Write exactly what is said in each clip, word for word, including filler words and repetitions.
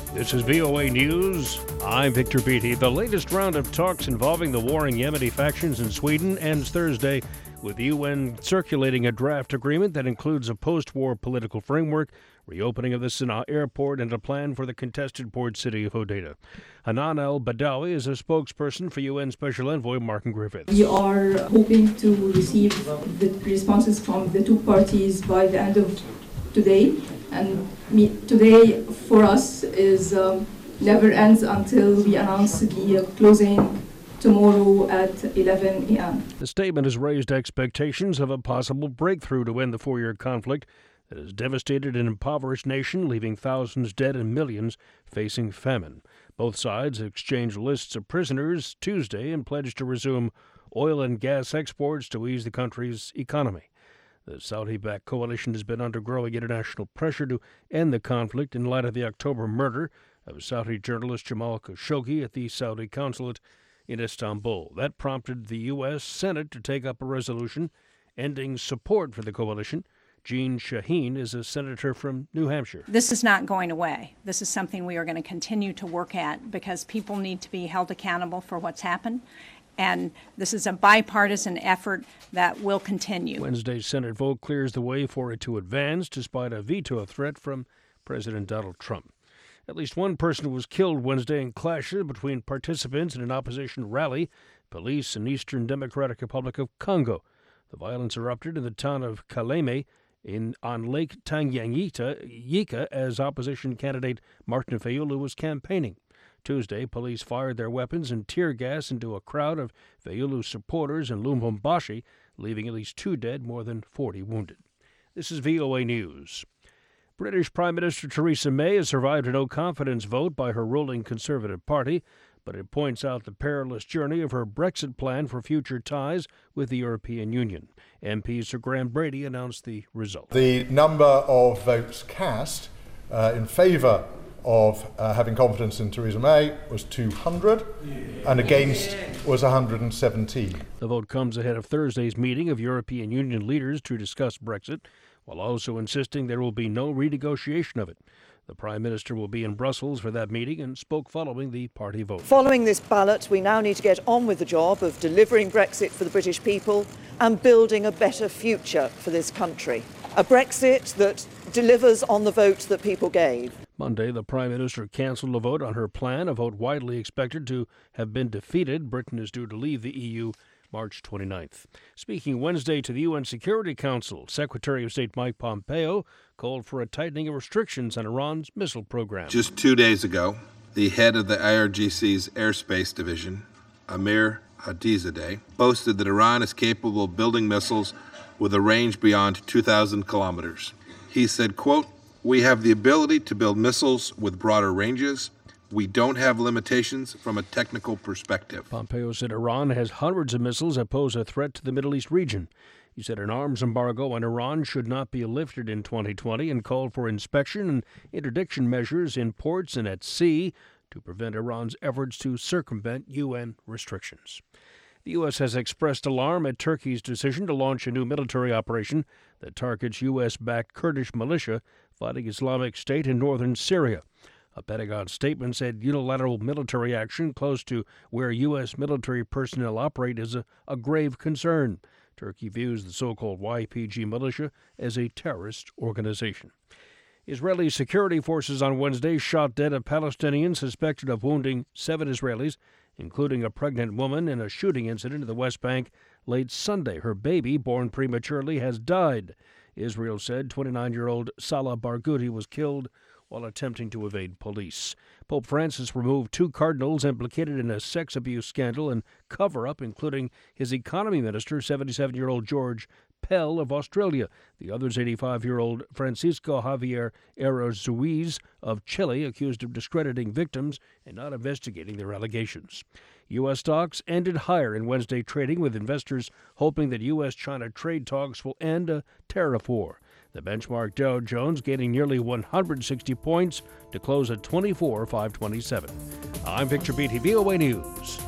This is V O A News. I'm Victor Beatty. The latest round of talks involving the warring Yemeni factions in Sweden ends Thursday, with the U N circulating a draft agreement that includes a post-war political framework, reopening of the Sana'a airport, and a plan for the contested port city of Hodeidah. Hanan al-Badawi is a spokesperson for U N Special Envoy Martin Griffiths. We are hoping to receive the responses from the two parties by the end of today. And me, today for us is um, never ends until we announce the uh, closing tomorrow at eleven a.m. The statement has raised expectations of a possible breakthrough to end the four-year conflict that has devastated an impoverished nation, leaving thousands dead and millions facing famine. Both sides exchanged lists of prisoners Tuesday and pledged to resume oil and gas exports to ease the country's economy. The Saudi-backed coalition has been under growing international pressure to end the conflict in light of the October murder of Saudi journalist Jamal Khashoggi at the Saudi consulate in Istanbul. That prompted the U S Senate to take up a resolution ending support for the coalition. Jean Shaheen is a senator from New Hampshire. This is not going away. This is something we are going to continue to work at because people need to be held accountable for what's happened. And this is a bipartisan effort that will continue. Wednesday's Senate vote clears the way for it to advance despite a veto threat from President Donald Trump. At least one person was killed Wednesday in clashes between participants in an opposition rally, police in Eastern Democratic Republic of Congo. The violence erupted in the town of Kaleme in on Lake Tanganyika as opposition candidate Martin Fayulu was campaigning. Tuesday, police fired their weapons and tear gas into a crowd of Fayulu supporters in Lubumbashi, leaving at least two dead, more than forty wounded. This is V O A News. British Prime Minister Theresa May has survived a no-confidence vote by her ruling Conservative Party, but it points out the perilous journey of her Brexit plan for future ties with the European Union. M P Sir Graham Brady announced the result. The number of votes cast uh, in favour of uh, having confidence in Theresa May was two hundred, and against was one hundred seventeen. The vote comes ahead of Thursday's meeting of European Union leaders to discuss Brexit, while also insisting there will be no renegotiation of it. The Prime Minister will be in Brussels for that meeting and spoke following the party vote. Following this ballot, we now need to get on with the job of delivering Brexit for the British people and building a better future for this country. A Brexit that delivers on the vote that people gave. Monday, the Prime Minister cancelled a vote on her plan, a vote widely expected to have been defeated. Britain is due to leave the E U March twenty-ninth. Speaking Wednesday to the U N Security Council, Secretary of State Mike Pompeo called for a tightening of restrictions on Iran's missile program. Just two days ago, the head of the I R G C's Airspace Division, Amir Hatizadeh, boasted that Iran is capable of building missiles with a range beyond two thousand kilometers. He said, quote, "We have the ability to build missiles with broader ranges. We don't have limitations from a technical perspective." Pompeo said Iran has hundreds of missiles that pose a threat to the Middle East region. He said an arms embargo on Iran should not be lifted in twenty twenty and called for inspection and interdiction measures in ports and at sea to prevent Iran's efforts to circumvent U N restrictions. The U S has expressed alarm at Turkey's decision to launch a new military operation that targets U S-backed Kurdish militia fighting Islamic State in northern Syria. A Pentagon statement said unilateral military action close to where U S military personnel operate is a, a grave concern. Turkey views the so-called Y P G militia as a terrorist organization. Israeli security forces on Wednesday shot dead a Palestinian suspected of wounding seven Israelis, including a pregnant woman, in a shooting incident in the West Bank late Sunday. Her baby, born prematurely, has died. Israel said twenty-nine-year-old Salah Barghouti was killed while attempting to evade police. Pope Francis removed two cardinals implicated in a sex abuse scandal and cover-up, including his economy minister, seventy-seven-year-old George Pell of Australia. The other's eighty-five-year-old Francisco Javier Errázuriz of Chile, accused of discrediting victims and not investigating their allegations. U S stocks ended higher in Wednesday trading, with investors hoping that U S China trade talks will end a tariff war. The benchmark Dow Jones gaining nearly one hundred sixty points to close at twenty-four thousand five hundred twenty-seven. I'm Victor Beatty, V O A News.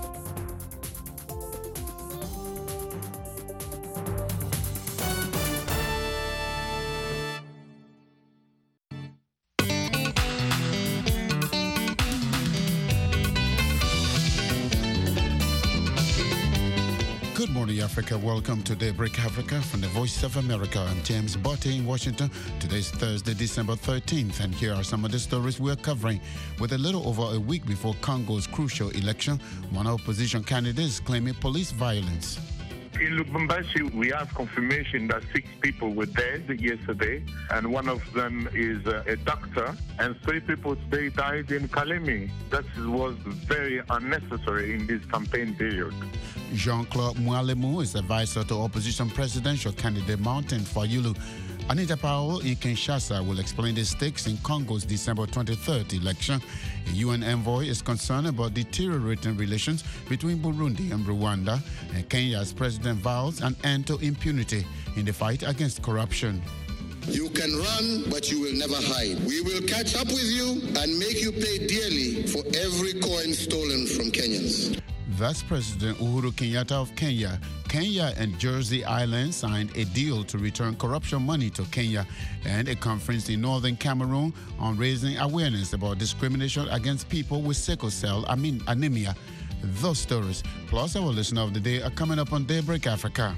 Hey Africa, welcome to Daybreak Africa from the Voice of America. I'm James Botte in Washington. Today's Thursday, December thirteenth, and here are some of the stories we're covering. With a little over a week before Congo's crucial election, one opposition candidate is claiming police violence. In Lubumbashi, we have confirmation that six people were dead yesterday, and one of them is uh, a doctor, and three people today died in Kalemi. That was very unnecessary in this campaign period. Jean-Claude Mwalemu is advisor to opposition presidential candidate Martin Fayulu. Anita Powell in Kinshasa will explain the stakes in Congo's December twenty-third election. A U N envoy is concerned about deteriorating relations between Burundi and Rwanda, and Kenya's president vows an end to impunity in the fight against corruption. You can run, but you will never hide. We will catch up with you and make you pay dearly for every coin stolen from Kenyans. That's President Uhuru Kenyatta of Kenya. Kenya and Jersey Island signed a deal to return corruption money to Kenya, and a conference in northern Cameroon on raising awareness about discrimination against people with sickle cell anemia. Those stories, plus our listener of the day, are coming up on Daybreak Africa.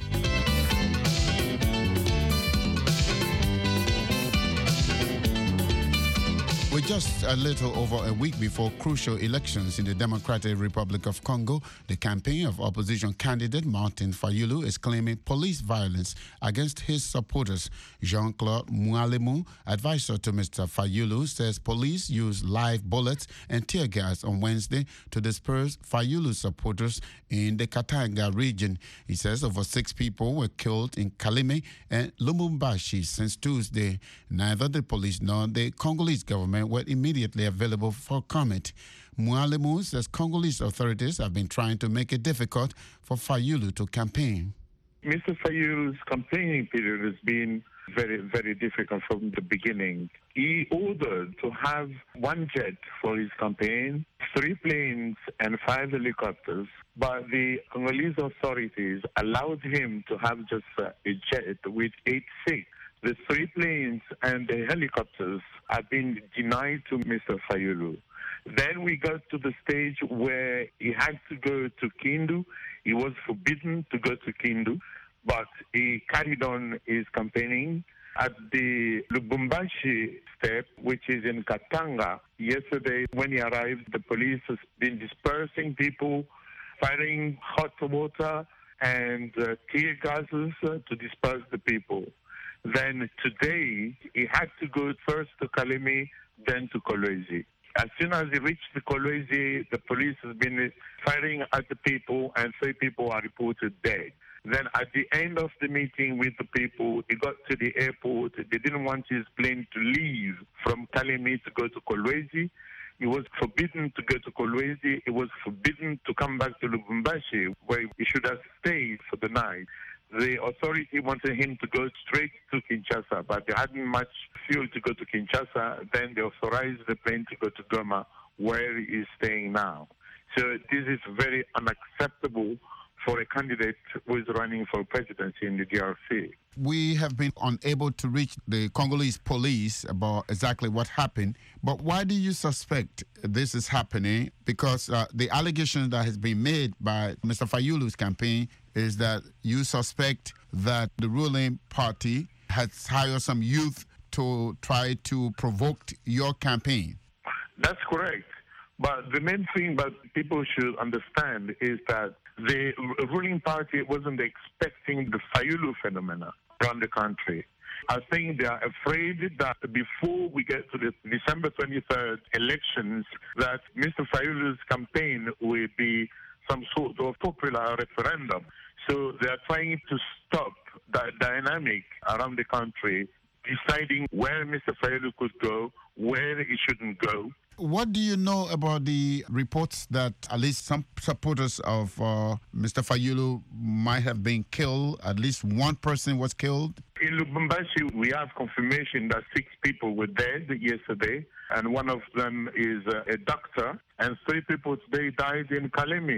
We're just a little over a week before crucial elections in the Democratic Republic of Congo. The campaign of opposition candidate Martin Fayulu is claiming police violence against his supporters. Jean-Claude Mwalemu, advisor to Mister Fayulu, says police used live bullets and tear gas on Wednesday to disperse Fayulu's supporters in the Katanga region. He says over six people were killed in Kalemi and Lubumbashi since Tuesday. Neither the police nor the Congolese government were immediately available for comment. Mwalemu says Congolese authorities have been trying to make it difficult for Fayulu to campaign. Mister Fayulu's campaigning period has been very, very difficult from the beginning. He ordered to have one jet for his campaign, three planes and five helicopters, but the Congolese authorities allowed him to have just uh, a jet with eight seats. The three planes and the helicopters have been denied to Mister Fayulu. Then we got to the stage where he had to go to Kindu. He was forbidden to go to Kindu, but he carried on his campaigning. At the Lubumbashi step, which is in Katanga, yesterday when he arrived, the police has been dispersing people, firing hot water and uh, tear gases uh, to disperse the people. Then today, he had to go first to Kalemi, then to Kolwezi. As soon as he reached the Kolwezi, the police has been firing at the people, and three people are reported dead. Then at the end of the meeting with the people, he got to the airport. They didn't want his plane to leave from Kalemi to go to Kolwezi. He was forbidden to go to Kolwezi. He was forbidden to come back to Lubumbashi, where he should have stayed for the night. The authority wanted him to go straight to Kinshasa, but they hadn't much fuel to go to Kinshasa. Then they authorized the plane to go to Goma, where he is staying now. So this is very unacceptable for a candidate who is running for presidency in the D R C. We have been unable to reach the Congolese police about exactly what happened, but why do you suspect this is happening? Because uh, the allegation that has been made by Mister Fayulu's campaign is that you suspect that the ruling party has hired some youth to try to provoke your campaign. That's correct. But the main thing that people should understand is that the ruling party wasn't expecting the Fayulu phenomena around the country. I think they are afraid that before we get to the December twenty-third elections, that Mister Fayulu's campaign will be some sort of popular referendum. So they are trying to stop that dynamic around the country, deciding where Mister Fayulu could go, where he shouldn't go. What do you know about the reports that at least some supporters of uh, Mister Fayulu might have been killed? At least one person was killed? In Lubumbashi, we have confirmation that six people were dead yesterday, and one of them is uh, a doctor, and three people today died in Kalemi.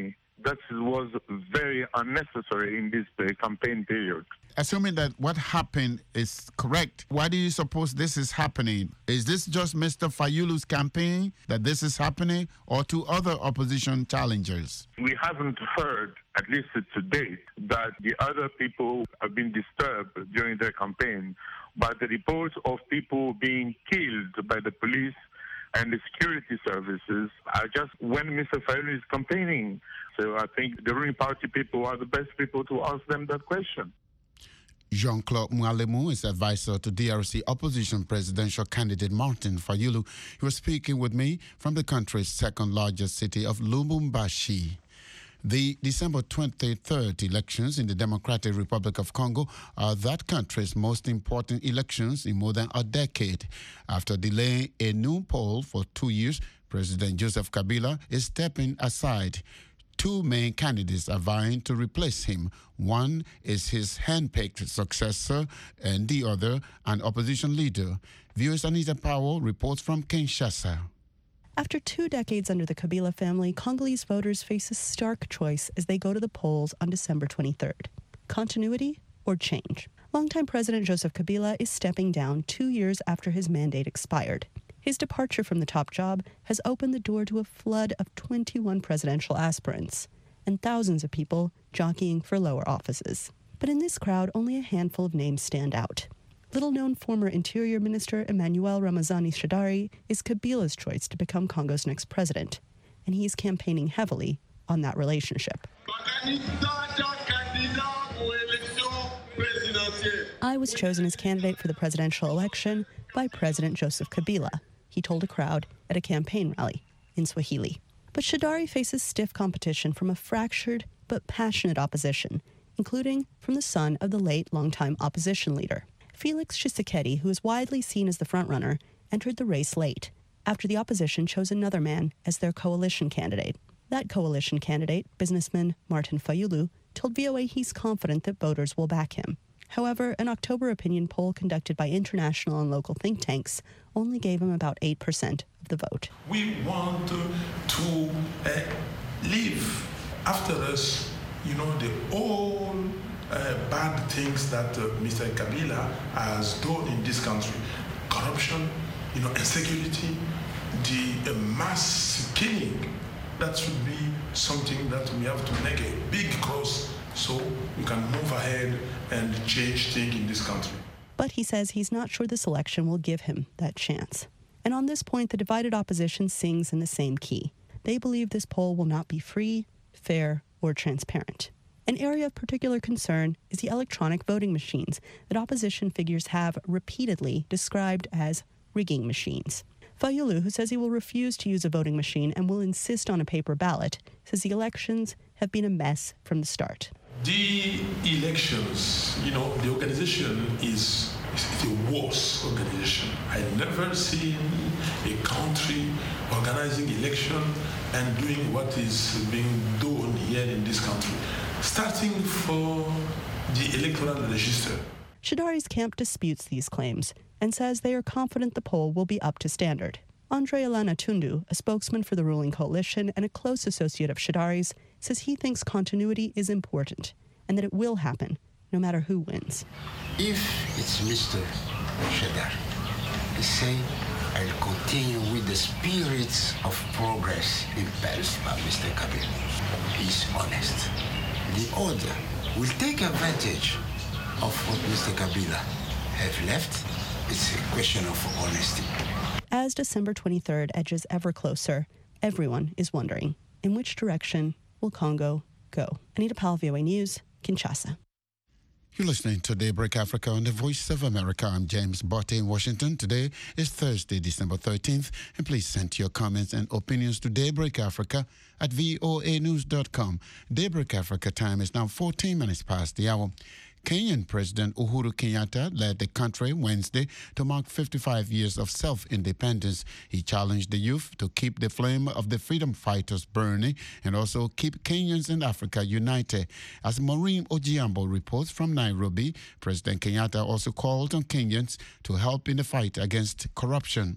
That was very unnecessary in this uh, campaign period. Assuming that what happened is correct, why do you suppose this is happening? Is this just Mister Fayulu's campaign that this is happening, or to other opposition challengers? We haven't heard, at least to date, that the other people have been disturbed during their campaign, but the reports of people being killed by the police and the security services are just when Mister Fayulu is campaigning. So I think the ruling party people are the best people to ask them that question. Jean-Claude Mwalemu is advisor to D R C opposition presidential candidate Martin Fayulu. He was speaking with me from the country's second largest city of Lubumbashi. The December twenty-third elections in the Democratic Republic of Congo are that country's most important elections in more than a decade. After delaying a new poll for two years, President Joseph Kabila is stepping aside. Two main candidates are vying to replace him. One is his hand-picked successor, and the other, an opposition leader. V O A's Anita Powell reports from Kinshasa. After two decades under the Kabila family, Congolese voters face a stark choice as they go to the polls on December twenty-third. Continuity or change? Longtime President Joseph Kabila is stepping down two years after his mandate expired. His departure from the top job has opened the door to a flood of twenty-one presidential aspirants and thousands of people jockeying for lower offices. But in this crowd, only a handful of names stand out. Little-known former Interior Minister Emmanuel Ramazani Shadary is Kabila's choice to become Congo's next president, and he's campaigning heavily on that relationship. I was chosen as candidate for the presidential election by President Joseph Kabila, he told a crowd at a campaign rally in Swahili. But Shadary faces stiff competition from a fractured but passionate opposition, including from the son of the late longtime opposition leader. Felix Tshisekedi, who is widely seen as the frontrunner, entered the race late, after the opposition chose another man as their coalition candidate. That coalition candidate, businessman Martin Fayulu, told V O A he's confident that voters will back him. However, an October opinion poll conducted by international and local think tanks only gave him about eight percent of the vote. We want to uh, leave after us, you know, the all uh, bad things that uh, Mister Kabila has done in this country. Corruption, you know, insecurity, the uh, mass killing. That should be something that we have to make a big cross so we can move ahead and change things in this country. But he says he's not sure this election will give him that chance. And on this point, the divided opposition sings in the same key. They believe this poll will not be free, fair, or transparent. An area of particular concern is the electronic voting machines that opposition figures have repeatedly described as rigging machines. Fayulu, who says he will refuse to use a voting machine and will insist on a paper ballot, says the elections have been a mess from the start. The elections, you know, the organization is, is the worst organization. I've never seen a country organizing election and doing what is being done here in this country, starting for the electoral register. Shadary's camp disputes these claims and says they are confident the poll will be up to standard. Andre Alana Tundu, a spokesman for the ruling coalition and a close associate of Shadary's, says he thinks continuity is important and that it will happen no matter who wins. If it's Mister Shadary, he say, I'll continue with the spirits of progress impelled by Mister Kabila. He's honest. The other will take advantage of what Mister Kabila have left. It's a question of honesty. As December twenty-third edges ever closer, everyone is wondering, in which direction will Congo go? Anita Powell, V O A News, Kinshasa. You're listening to Daybreak Africa on the Voice of America. I'm James Botte in Washington. Today is Thursday, December thirteenth, and please send your comments and opinions to Daybreak Africa at voa news dot com. Daybreak Africa time is now fourteen minutes past the hour. Kenyan President Uhuru Kenyatta led the country Wednesday to mark fifty-five years of self-independence. He challenged the youth to keep the flame of the freedom fighters burning and also keep Kenyans and Africa united. As Maureen Ojiambo reports from Nairobi, President Kenyatta also called on Kenyans to help in the fight against corruption.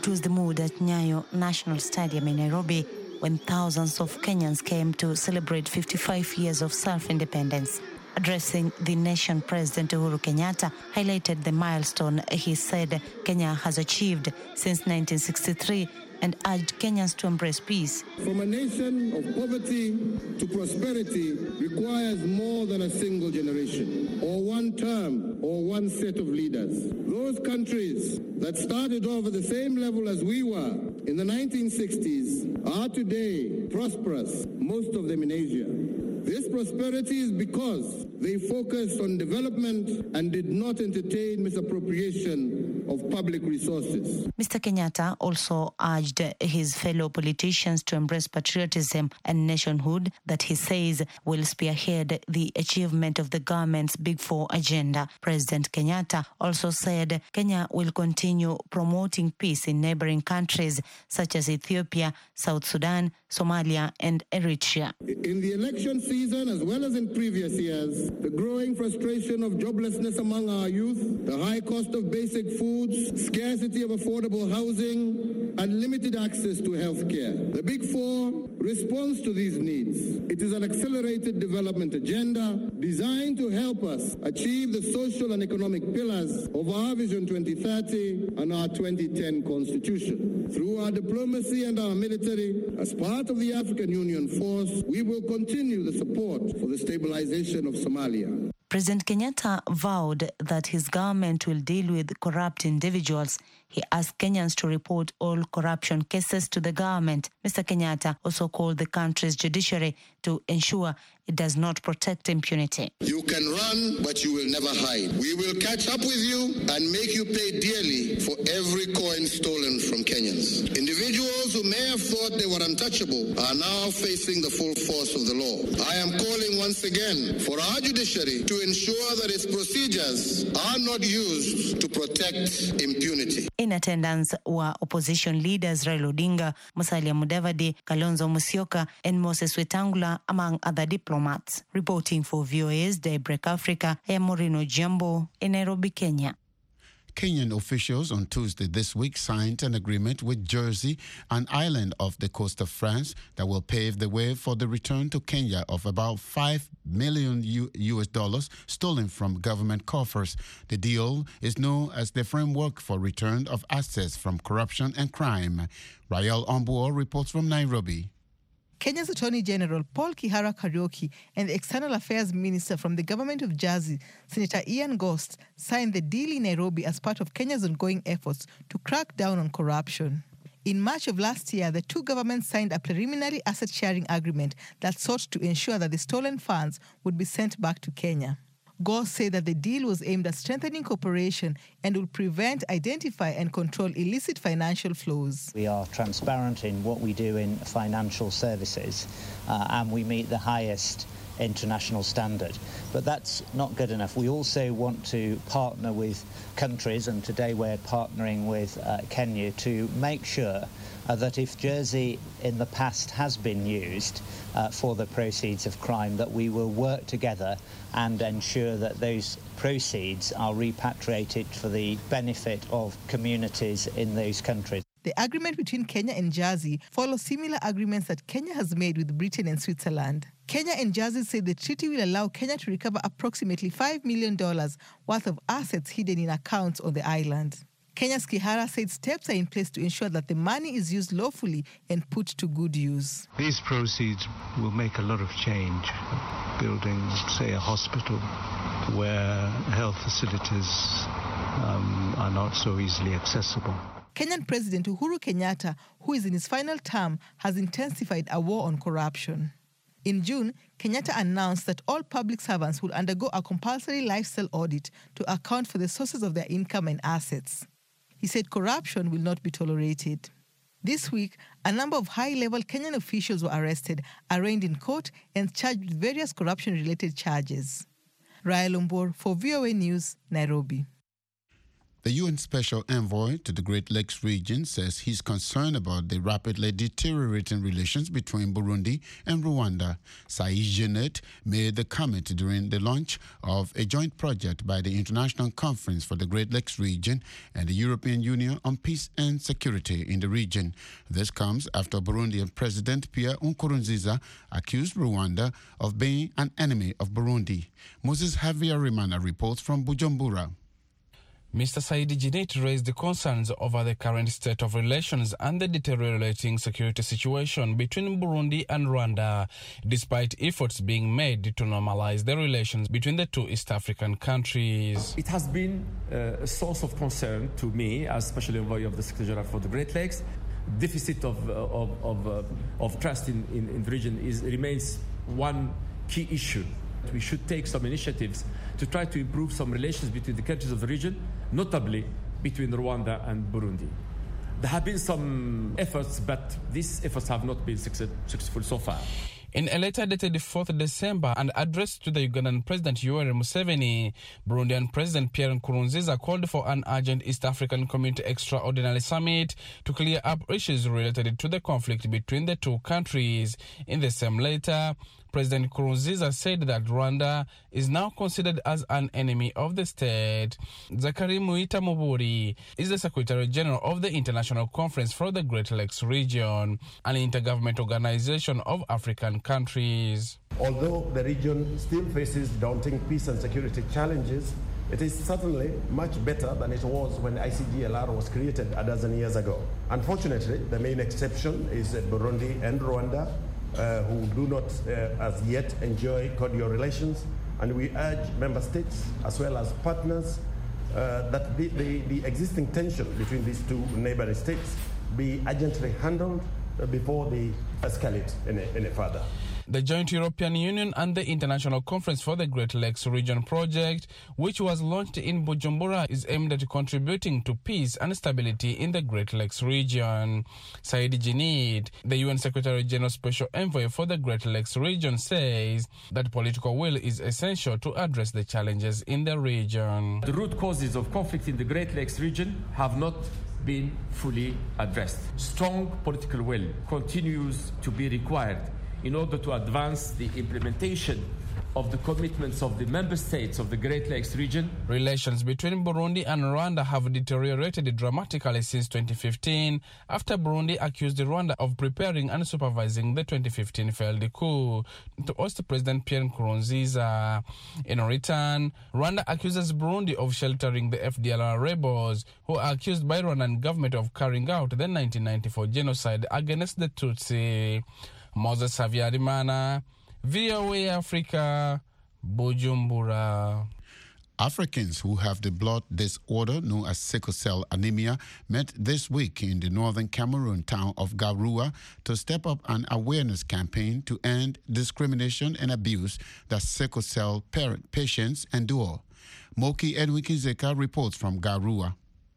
was the mood at Nyayo National Stadium in Nairobi when thousands of Kenyans came to celebrate fifty-five years of self-independence. Addressing the nation, President Uhuru Kenyatta highlighted the milestone he said Kenya has achieved since nineteen sixty-three and urged Kenyans to embrace peace. From a nation of poverty to prosperity requires more than a single generation, or one term, or one set of leaders. Those countries that started off at the same level as we were in the nineteen sixties are today prosperous, most of them in Asia. This prosperity is because they focused on development and did not entertain misappropriation of public resources. Mister Kenyatta also urged his fellow politicians to embrace patriotism and nationhood that he says will spearhead the achievement of the government's Big Four agenda. President Kenyatta also said Kenya will continue promoting peace in neighboring countries such as Ethiopia, South Sudan, Somalia, and Eritrea. In the election season, as well as in previous years, the growing frustration of joblessness among our youth, the high cost of basic foods, scarcity of affordable housing, and limited access to health care. The Big Four responds to these needs. It is an accelerated development agenda designed to help us achieve the social and economic pillars of our Vision twenty thirty and our twenty ten Constitution. Through our diplomacy and our military, as part of the African Union force, we will continue the support for the stabilization of Somalia. President Kenyatta vowed that his government will deal with corrupt individuals. He asked Kenyans to report all corruption cases to the government. Mister Kenyatta also called the country's judiciary to ensure it does not protect impunity. You can run, but you will never hide. We will catch up with you and make you pay dearly for every coin stolen from Kenyans. Individuals who may have thought they were untouchable are now facing the full force of the law. I am calling once again for our judiciary to ensure that its procedures are not used to protect impunity. In attendance were opposition leaders Raila Odinga, Musalia Mudavadi, Kalonzo Musyoka, and Moses Wetangula, among other diplomats. Reporting for V O A's Daybreak Africa, I am Moreno Jambo in Nairobi, Kenya. Kenyan officials on Tuesday this week signed an agreement with Jersey, an island off the coast of France, that will pave the way for the return to Kenya of about five million U S dollars stolen from government coffers. The deal is known as the Framework for Return of Assets from Corruption and Crime. Rael Ombuo reports from Nairobi. Kenya's Attorney General Paul Kihara Kariuki and the External Affairs Minister from the government of Jersey, Senator Ian Ghost, signed the deal in Nairobi as part of Kenya's ongoing efforts to crack down on corruption. In March of last year, the two governments signed a preliminary asset-sharing agreement that sought to ensure that the stolen funds would be sent back to Kenya. Ghost said that the deal was aimed at strengthening cooperation and will prevent, identify and control illicit financial flows. We are transparent in what we do in financial services uh, and we meet the highest international standard. But that's not good enough. We also want to partner with countries, and today we're partnering with uh, Kenya to make sure uh, that if Jersey in the past has been used uh, for the proceeds of crime, that we will work together and ensure that those proceeds are repatriated for the benefit of communities in those countries. The agreement between Kenya and Jersey follows similar agreements that Kenya has made with Britain and Switzerland. Kenya and Jersey say the treaty will allow Kenya to recover approximately five million dollars worth of assets hidden in accounts on the island. Kenya's Kihara said steps are in place to ensure that the money is used lawfully and put to good use. These proceeds will make a lot of change, building, say, a hospital where health facilities um, are not so easily accessible. Kenyan President Uhuru Kenyatta, who is in his final term, has intensified a war on corruption. In June, Kenyatta announced that all public servants will undergo a compulsory lifestyle audit to account for the sources of their income and assets. He said corruption will not be tolerated. This week, a number of high-level Kenyan officials were arrested, arraigned in court, and charged with various corruption-related charges. Rael Ombor for V O A News, Nairobi. The U N Special Envoy to the Great Lakes region says he's concerned about the rapidly deteriorating relations between Burundi and Rwanda. Saïd Genet made the comment during the launch of a joint project by the International Conference for the Great Lakes region and the European Union on Peace and Security in the region. This comes after Burundian President Pierre Nkurunziza accused Rwanda of being an enemy of Burundi. Moses Havyarimana reports from Bujumbura. Mister Saïd Genet raised the concerns over the current state of relations and the deteriorating security situation between Burundi and Rwanda, despite efforts being made to normalize the relations between the two East African countries. It has been uh, a source of concern to me as Special Envoy of the Secretary General for the Great Lakes. Deficit of, uh, of, of, uh, of trust in, in, in the region is, remains one key issue. We should take some initiatives to try to improve some relations between the countries of the region, notably between Rwanda and Burundi. There have been some efforts, but these efforts have not been success, successful so far. In a letter dated the fourth of December and addressed to the Ugandan President Yoweri Museveni, Burundian President Pierre Nkurunziza called for an urgent East African Community Extraordinary Summit to clear up issues related to the conflict between the two countries. In the same letter, President Nkurunziza said that Rwanda is now considered as an enemy of the state. Zakari Muita Muburi is the Secretary General of the International Conference for the Great Lakes region, an intergovernmental organization of African countries. Although the region still faces daunting peace and security challenges, it is certainly much better than it was when I C G L R was created a dozen years ago. Unfortunately, the main exception is Burundi and Rwanda, Uh, who do not uh, as yet enjoy cordial relations, and we urge member states as well as partners uh, that the, the, the existing tension between these two neighboring states be urgently handled uh, before they escalate any, any further. The joint European Union and the International Conference for the Great Lakes Region project, which was launched in Bujumbura, is aimed at contributing to peace and stability in the Great Lakes region. Saïd Genet, the U N Secretary General Special Envoy for the Great Lakes region, says that political will is essential to address the challenges in the region. The root causes of conflict in the Great Lakes region have not been fully addressed. Strong political will continues to be required in order to advance the implementation of the commitments of the member states of the Great Lakes region. Relations between Burundi and Rwanda have deteriorated dramatically since twenty fifteen after Burundi accused Rwanda of preparing and supervising the twenty fifteen failed coup to oust President Pierre Nkurunziza. In return, Rwanda accuses Burundi of sheltering the F D L R rebels, who are accused by Rwandan government of carrying out the nineteen ninety-four genocide against the Tutsi. Moses Havyarimana, V O A Africa, Bujumbura. Africans who have the blood disorder known as sickle cell anemia met this week in the northern Cameroon town of Garoua to step up an awareness campaign to end discrimination and abuse that sickle cell parent patients endure. Moki Edwin Kinzeka reports from Garoua.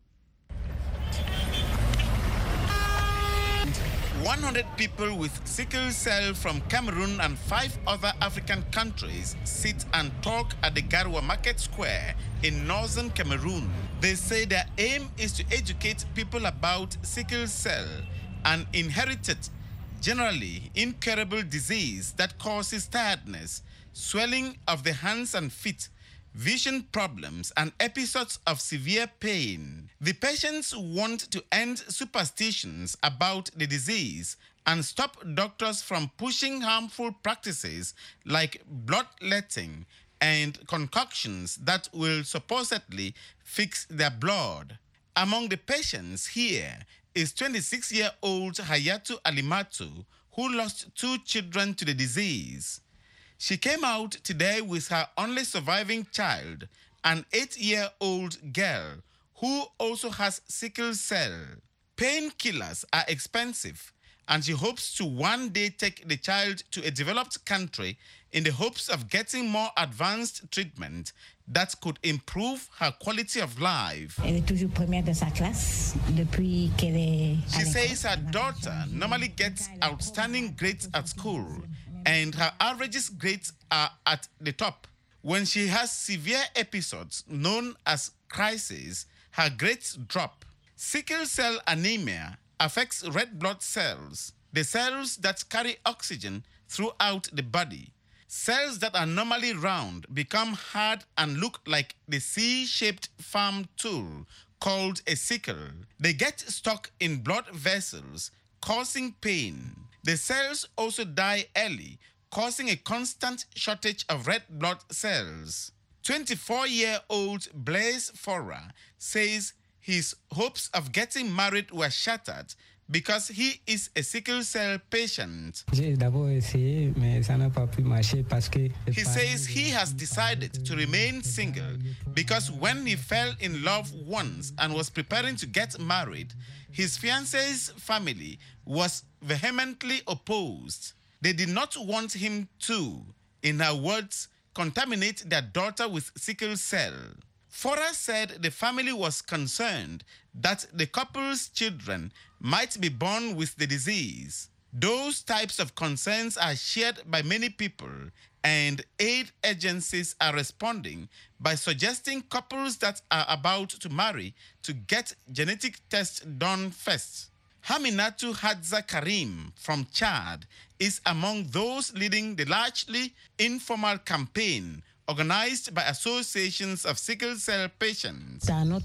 one hundred people with sickle cell from Cameroon and five other African countries sit and talk at the Garoua Market Square in northern Cameroon. They say their aim is to educate people about sickle cell, an inherited, generally incurable disease that causes tiredness, swelling of the hands and feet, vision problems, and episodes of severe pain. The patients want to end superstitions about the disease and stop doctors from pushing harmful practices like bloodletting and concoctions that will supposedly fix their blood. Among the patients here is twenty-six-year-old Hayatu Alimatu, who lost two children to the disease. She came out today with her only surviving child, an eight-year-old girl who also has sickle cell. Painkillers are expensive, and she hopes to one day take the child to a developed country in the hopes of getting more advanced treatment that could improve her quality of life. She says her daughter normally gets outstanding grades at school, and her averages grades are at the top. When she has severe episodes known as crises, her grades drop. Sickle cell anemia affects red blood cells, the cells that carry oxygen throughout the body. Cells that are normally round become hard and look like the C-shaped farm tool called a sickle. They get stuck in blood vessels, causing pain. The cells also die early, causing a constant shortage of red blood cells. twenty-four-year-old Blaise Fora says his hopes of getting married were shattered because he is a sickle cell patient. He says he has decided to remain single because when he fell in love once and was preparing to get married, his fiancé's family was vehemently opposed. They did not want him to, in her words, contaminate their daughter with sickle cell. Fora said the family was concerned that the couple's children might be born with the disease. Those types of concerns are shared by many people, and aid agencies are responding by suggesting couples that are about to marry to get genetic tests done first. Haminatu Hadza Karim from Chad is among those leading the largely informal campaign organized by associations of sickle cell patients.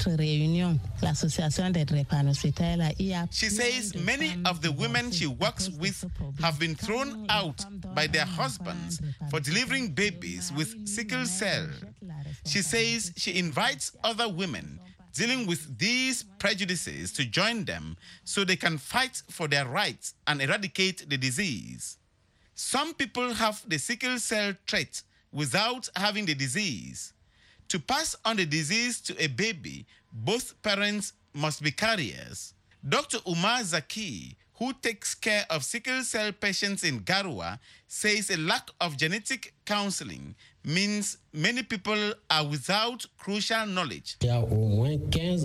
She says many of the women she works with have been thrown out by their husbands for delivering babies with sickle cell. She says she invites other women dealing with these prejudices to join them so they can fight for their rights and eradicate the disease. Some people have the sickle cell trait without having the disease. To pass on the disease to a baby, both parents must be carriers. Doctor Umar Zaki, who takes care of sickle cell patients in Garoua, says a lack of genetic counseling means many people are without crucial knowledge. He says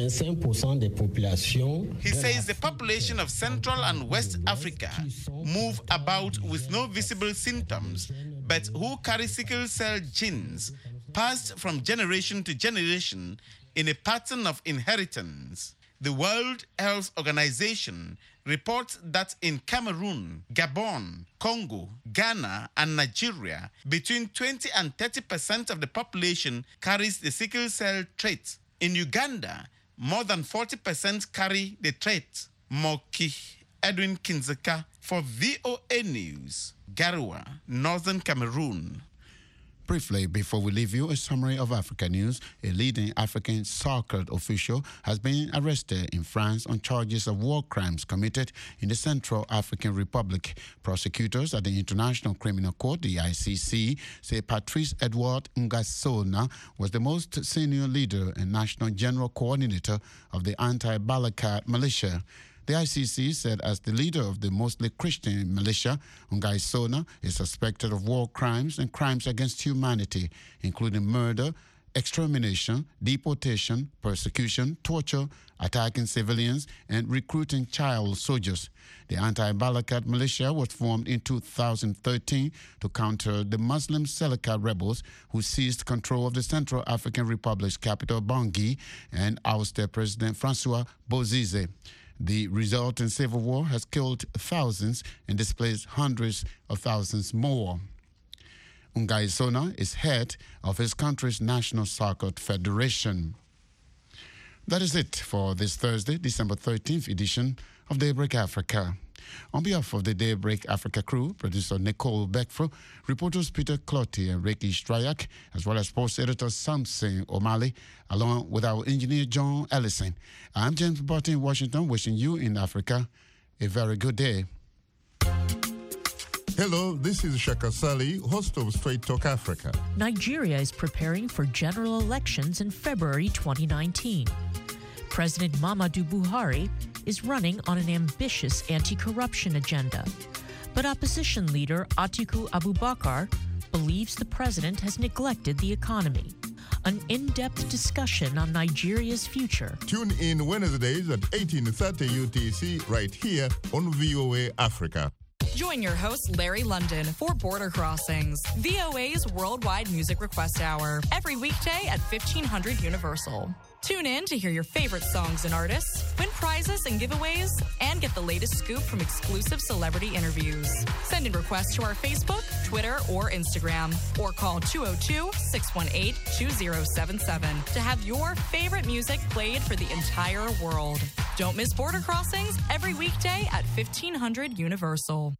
the population of Central and West Africa move about with no visible symptoms, but who carry sickle cell genes passed from generation to generation in a pattern of inheritance. The World Health Organization reports that in Cameroon, Gabon, Congo, Ghana, and Nigeria, between twenty and thirty percent of the population carries the sickle cell trait. In Uganda, more than forty percent carry the trait. Moki Edwin Kinzeka for V O A News, Garoua, Northern Cameroon. Briefly, before we leave you, a summary of Africa news. A leading African soccer official has been arrested in France on charges of war crimes committed in the Central African Republic. Prosecutors at the International Criminal Court, the I C C, say Patrice Edouard Ngasona was the most senior leader and national general coordinator of the anti-Balaka militia. The I C C said as the leader of the mostly Christian militia, Ngasona is suspected of war crimes and crimes against humanity, including murder, extermination, deportation, persecution, torture, attacking civilians, and recruiting child soldiers. The anti-Balaka militia was formed in two thousand thirteen to counter the Muslim Seleka rebels who seized control of the Central African Republic's capital, Bangui, and ousted President Francois Bozize. The resulting civil war has killed thousands and displaced hundreds of thousands more. Ngasona is head of his country's National Soccer Federation. That is it for this Thursday, December thirteenth edition of Daybreak Africa. On behalf of the Daybreak Africa crew, producer Nicole Beckfro, reporters Peter Clotti and Ricky Strayak, as well as sports editor Samson O'Malley, along with our engineer John Ellison. I'm James Barton in Washington, wishing you in Africa a very good day. Hello, this is Shaka Sali, host of Straight Talk Africa. Nigeria is preparing for general elections in February twenty nineteen. President Muhammadu Buhari is running on an ambitious anti-corruption agenda. But opposition leader Atiku Abubakar believes the president has neglected the economy. An in-depth discussion on Nigeria's future. Tune in Wednesdays at eighteen thirty U T C right here on V O A Africa. Join your host, Larry London, for Border Crossings, V O A's worldwide music request hour, every weekday at fifteen hundred Universal. Tune in to hear your favorite songs and artists, win prizes and giveaways, and get the latest scoop from exclusive celebrity interviews. Send in requests to our Facebook, Twitter, or Instagram, or call two oh two, six one eight, two oh seven seven to have your favorite music played for the entire world. Don't miss Border Crossings every weekday at fifteen hundred Universal.